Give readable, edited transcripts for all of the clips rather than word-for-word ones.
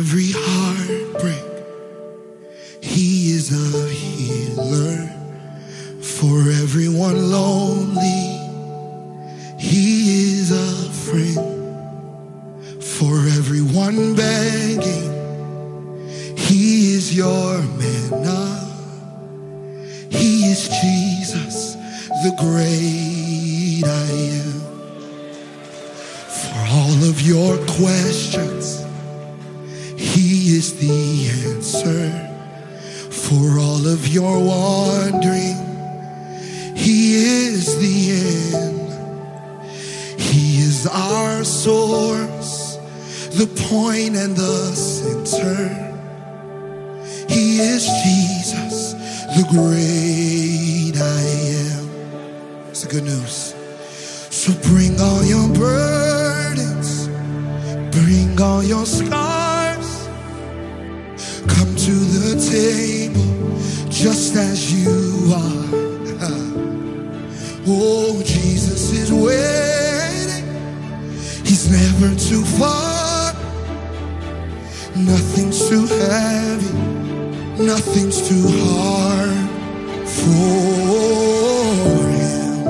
every heartbreak. He is a healer. For everyone lonely, He is a friend. For everyone begging, He is your manna. He is Jesus, the great I am. For all of your questions, He is the answer. For all of your wandering, He is the end. He is our source, the point and the center. He is Jesus, the great I am. It's the good news. So bring all your burdens, bring all your scars. Come to the table just as you are. Oh, Jesus is waiting. He's never too far. Nothing's too heavy, nothing's too hard for Him.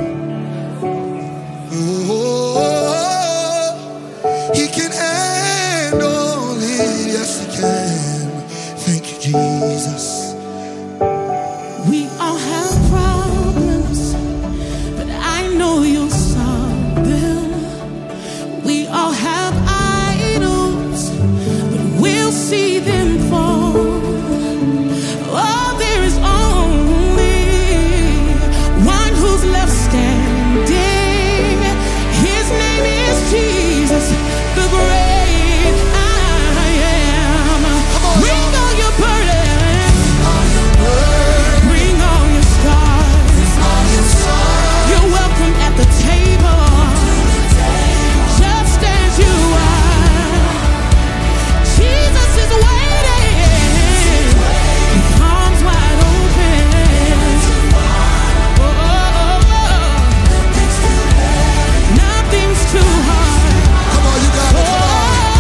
Oh, He can handle it. Yes, He can. Thank you, Jesus. We all have problems, but I know you'll solve them. We all have idols, but we'll see them fall. Oh, there is only one who's left standing. His name is Jesus, the great I am. Bring all your burdens, bring all your scars. You're welcome at the table, just as you are. Jesus is waiting, with arms wide open. Nothing's too hard. Come on, you got it. Come on.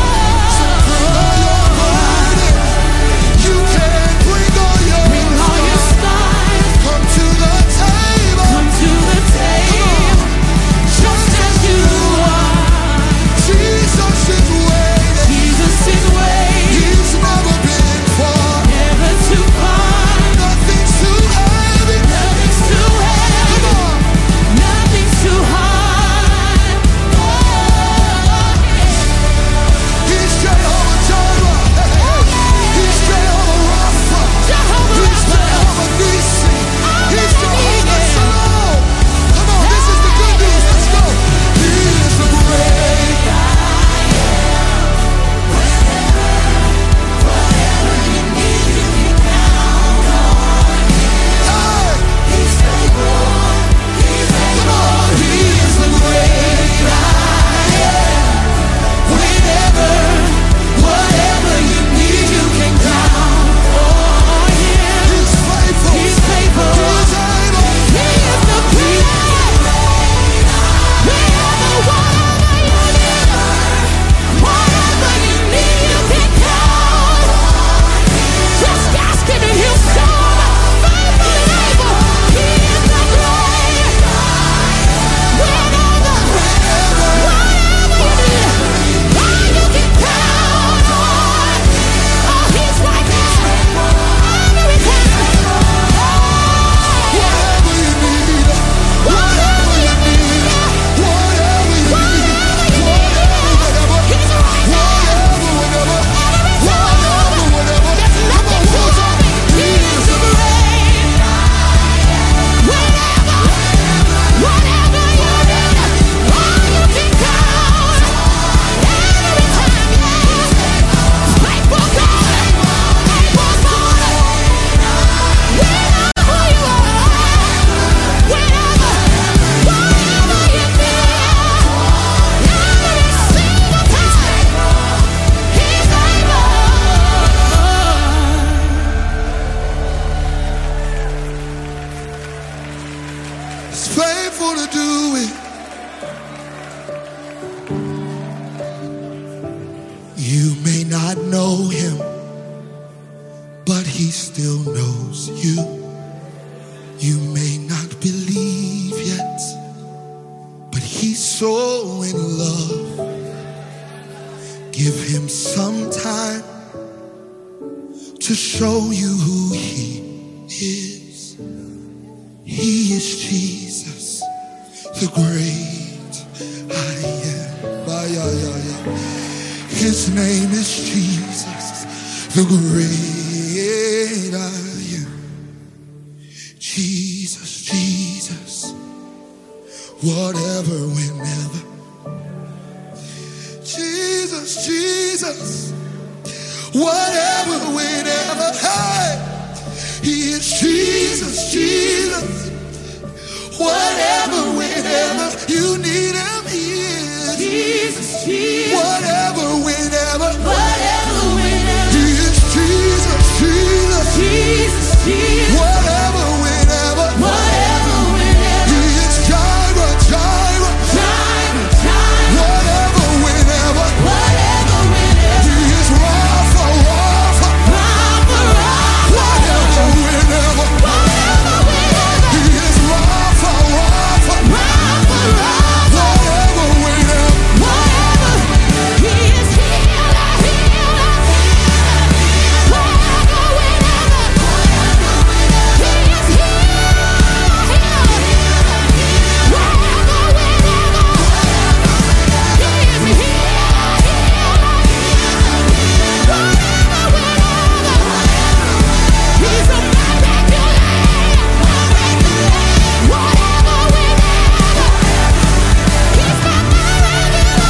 You can bring all your Bring all your scars. come to the table. Come to the table, just as you are. Jesus is waiting. Jesus is waiting, He's never been far. never too far. Nothing's too heavy. Nothing's too heavy, Come on. nothing's too hard. He's Jehovah Jireh. He's Jehovah Rapha. Jehovah He's Rapha. Jehovah Nissi. He's Jehovah Shalom. Come on, this is the good news. Let's go. He is the great I am. He's faithful. Come on, He is the great I am. Whenever, whatever you need, you can count on Him. He's faithful. He's faithful. He's able. He is the great. Whenever you need, you can count on Him. Just ask Him and He'll show up. Faithful and able. He is the great. Whenever, whatever you need, you can count on Him. Oh, He's right there. Every time. Whatever you need, whatever you need, whatever you need, whatever, He's right there. whatever, whatever. Come on, one more time. He is the great whenever, whatever you need, you can count every time. Yes, faithful God, able God. We know who you are. Whenever, whatever you need, every single time, He's able. He's faithful to do it. You may not know him, but he still knows you. You may not believe yet, but he's so in love. Give him some time to show you who he is. He is Jesus, the great I am. His name is Jesus, the great I am. Jesus, Jesus, whatever, whenever. Jesus, Jesus, whatever, whenever. Hey, he is Jesus, Jesus, whatever, whenever you need him, he is Jesus, Jesus, whatever, whenever. whatever, whenever. He is Jesus, Jesus, Jesus, Jesus, whatever, whenever. whatever, whenever. He is Jireh, Jireh, Jireh, Jireh, whatever, whenever. whatever, whenever. He is Rapha, Rapha, Rapha, Rapha, whatever, whenever. whatever, whenever. He is Rapha, Rapha, Rapha, Rapha, whatever, whenever. whatever. He is healer, healer, healer. Whatever, whenever. He is healer, healer, healer. Whatever, whenever. He is healer, healer, healer. Whatever, whenever. He's a miracle, whatever, whenever. He's my miracle,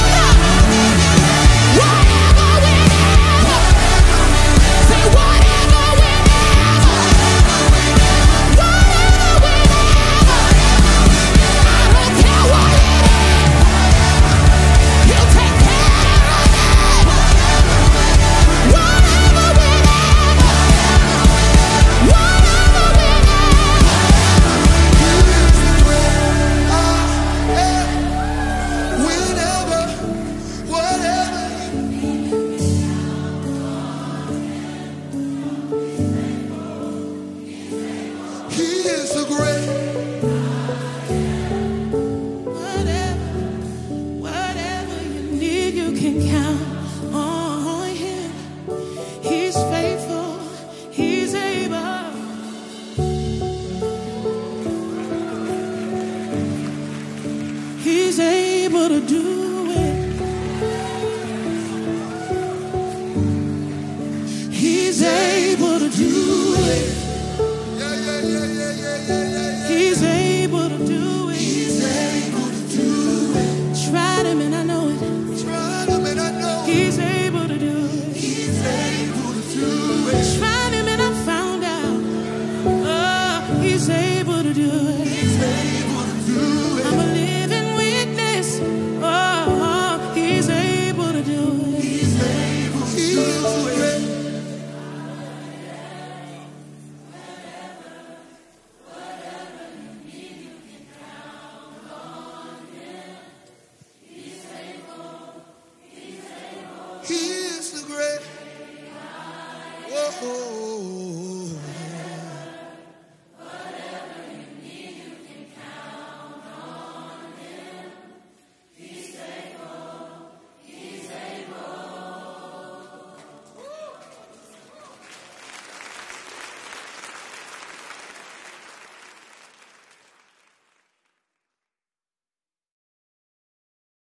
whatever, whenever. Say whatever, whenever. Whatever, whenever. I don't care what it is. He'll take care of it. Whatever, whenever. Whatever, Whenever, whatever. He is the great. whatever you need, you can count on him. He's faithful, he's able. He's able to do it. He's able to do it. Yeah. He's able to do it. He's able to do it. Tried him and I know it. Tried him and I know He's able to do it. he's able to do it. Tried him and I found out. Oh, he's able to do it. He's able to do it. I'm a living witness. Oh, he's able to do it. He's able to do it. He is the great. Whoa.